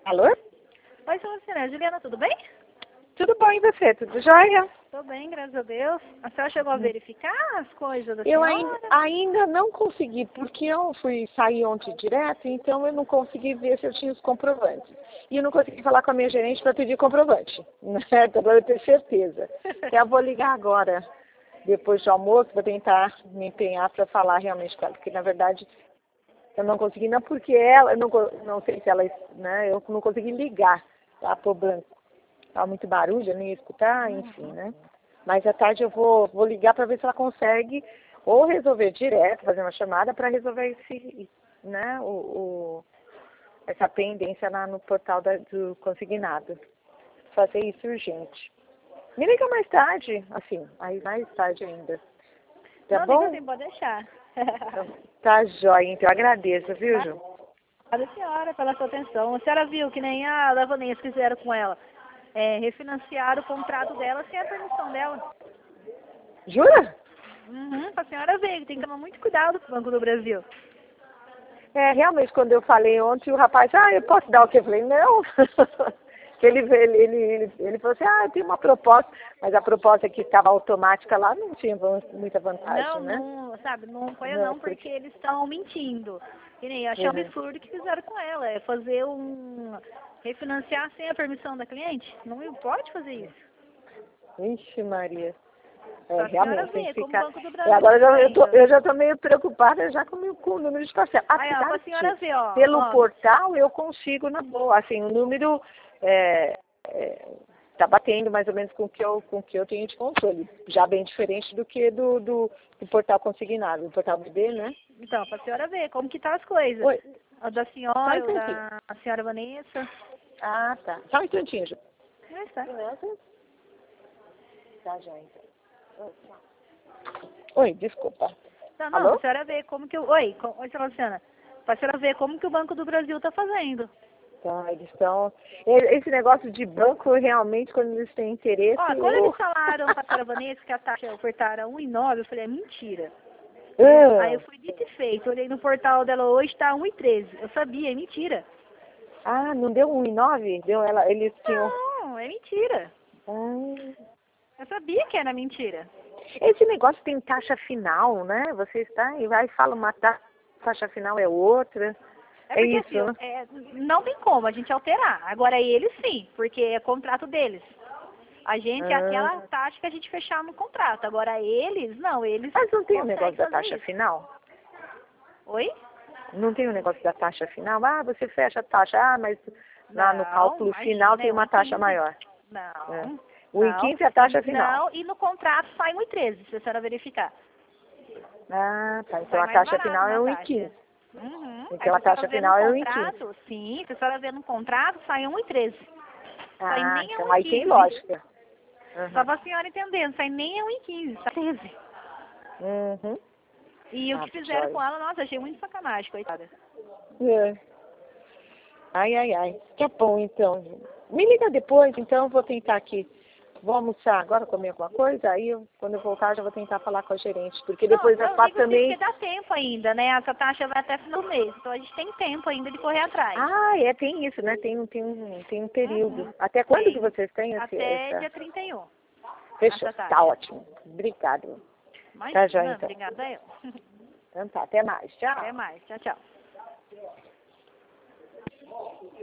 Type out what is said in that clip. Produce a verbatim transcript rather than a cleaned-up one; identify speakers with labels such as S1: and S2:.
S1: Alô?
S2: Oi, Celestina. Juliana, tudo bem?
S1: Tudo bom e você? Tudo jóia?
S2: Tô bem, graças a Deus. A senhora chegou a verificar as coisas da
S1: Eu
S2: senhora?
S1: ainda, ainda não consegui, porque eu fui sair ontem direto, então eu não consegui ver se eu tinha os comprovantes. E eu não consegui falar com a minha gerente para pedir comprovante, certo? Agora eu tenho certeza. Então eu vou ligar agora, depois do almoço, vou tentar me empenhar para falar realmente com ela, porque na verdade eu não consegui, não porque ela, eu não, não sei se ela, né, eu não consegui ligar tá, pro banco. Estava muito barulho, eu nem ia escutar, enfim, né? Mas à tarde eu vou, vou ligar para ver se ela consegue ou resolver direto, fazer uma chamada para resolver esse, né, o, o, essa pendência lá no portal da, do consignado. Fazer isso urgente. Me liga mais tarde, assim, aí mais tarde ainda. Tá
S2: Não,
S1: bom?
S2: liga assim, pode deixar.
S1: Então, tá jóia, então eu agradeço, viu, Ju?
S2: Obrigada, senhora, pela sua atenção. A senhora viu que nem a Lavanês fizeram com ela. É, refinanciar o contrato dela sem a permissão dela.
S1: Jura?
S2: Uhum, a senhora vê, tem que tomar muito cuidado com o Banco do Brasil.
S1: É, realmente, quando eu falei ontem, o rapaz, ah, eu posso dar o quê? Eu falei, não. que ele, ele, ele, ele, ele falou assim, ah, eu tenho uma proposta, mas a proposta que estava automática lá não tinha muita vantagem,
S2: Não,
S1: né?
S2: não, sabe, não foi
S1: Não,
S2: não, porque
S1: porque...
S2: eles estão mentindo. E nem eu achei um
S1: Uhum.
S2: absurdo que fizeram com ela, é fazer um refinanciar sem a permissão da cliente. Não pode fazer isso.
S1: Ixi, Maria. É,
S2: Pra senhora
S1: realmente, tem
S2: ver
S1: que
S2: como o
S1: ficar...
S2: Banco do
S1: E
S2: Brasil
S1: agora
S2: tá
S1: eu, já- eu, tô,
S2: fazendo.
S1: eu já estou meio preocupada já com, o meu- com o número de parcela.
S2: Aí, ó, pra
S1: Apesar
S2: senhora
S1: de,
S2: ver, ó,
S1: pelo
S2: ó,
S1: portal, eu consigo na boa. Assim, o número é, é, tá batendo mais ou menos com o que eu, com o que eu tenho de controle. Já bem diferente do que do, do, do portal consignado, do portal B B, né?
S2: então, pra senhora ver como que tá as coisas.
S1: Oi,
S2: A da
S1: só um
S2: senhora, o
S1: instantinho.
S2: da a senhora Vanessa.
S1: Ah, tá. Só um instantinho, Ju.
S2: Mas tá.
S1: Tá, já, então. Oi, desculpa.
S2: Não, não, pra
S1: Alô?
S2: senhora ver como que o... Oi, co- oi, senhora Luciana. Pra senhora ver como que o Banco do Brasil tá fazendo.
S1: Tá, eles estão... Esse negócio de banco, realmente, quando eles têm interesse...
S2: Ó, quando
S1: eu-
S2: eles falaram pra senhora Vanessa que a taxa ofertada era um e nove, eu falei, é mentira. Aí eu
S1: Ah,
S2: fui dito e feito, olhei no portal dela hoje, tá um e treze. Eu sabia, é mentira.
S1: ah, não deu um e nove? Deu ela, eles tinham...
S2: Não, é mentira.
S1: Ah,
S2: Eu sabia que era mentira.
S1: esse negócio tem taxa final, né? Você está e vai e fala uma ta- taxa final é outra.
S2: É
S1: É
S2: porque
S1: isso,
S2: assim,
S1: né?
S2: é, não tem como a gente alterar. Agora eles sim, porque é contrato deles. A gente é aquela
S1: Ah,
S2: taxa que a gente fechar no contrato. Agora eles, não, eles
S1: mas não tem o
S2: conseguem
S1: negócio da
S2: fazer
S1: taxa
S2: isso.
S1: final?
S2: Oi?
S1: Não tem o negócio da taxa final? Ah, você fecha a taxa, ah, mas lá no
S2: Não,
S1: cálculo final
S2: imagina,
S1: tem
S2: é
S1: uma taxa
S2: um e quinze.
S1: maior. É.
S2: Não,
S1: O em
S2: não.
S1: quinze é a
S2: E,
S1: taxa final.
S2: não, e no contrato sai um e treze, se a senhora verificar.
S1: Ah, tá. Então
S2: Sai
S1: a
S2: mais
S1: taxa
S2: barato
S1: final é
S2: na
S1: um e
S2: taxa.
S1: quinze.
S2: Uhum. Aí
S1: Então
S2: se
S1: a
S2: a senhora
S1: taxa
S2: ver no
S1: final é um e quinze.
S2: contrato, sim, se a senhora ver no contrato, sai um e treze. Sai
S1: Ah,
S2: nem a
S1: então
S2: um e
S1: aí tem
S2: quinze.
S1: lógica.
S2: Só
S1: Uhum.
S2: pra senhora entendendo, sai nem a um e quinze, sai treze.
S1: Uhum.
S2: E o
S1: Ah,
S2: que fizeram
S1: joia.
S2: com ela, nossa, achei muito sacanagem, coitada.
S1: É. Ai, ai, ai. Tá bom, então. Me liga depois, então eu vou tentar aqui. Vou almoçar agora, comer alguma coisa, aí eu, quando eu voltar já vou tentar falar com a gerente, porque
S2: Não,
S1: depois das
S2: eu
S1: quatro
S2: ligo sim porque
S1: também...
S2: dá tempo ainda, né? Essa taxa vai até final do mês, então a gente tem tempo ainda de correr atrás.
S1: Ah, é, tem isso, né? Tem, um- tem, um, tem um período.
S2: Uhum.
S1: Até quando que
S2: Tem.
S1: vocês têm esse,
S2: Até
S1: essa...
S2: dia trinta e um,
S1: Fechou,
S2: essa
S1: tá
S2: taxa.
S1: ótimo. Obrigado. Tá já,
S2: Imagina,
S1: então.
S2: obrigada eu.
S1: Então tá, até mais.
S2: Até
S1: Tchau.
S2: mais, tchau, tchau.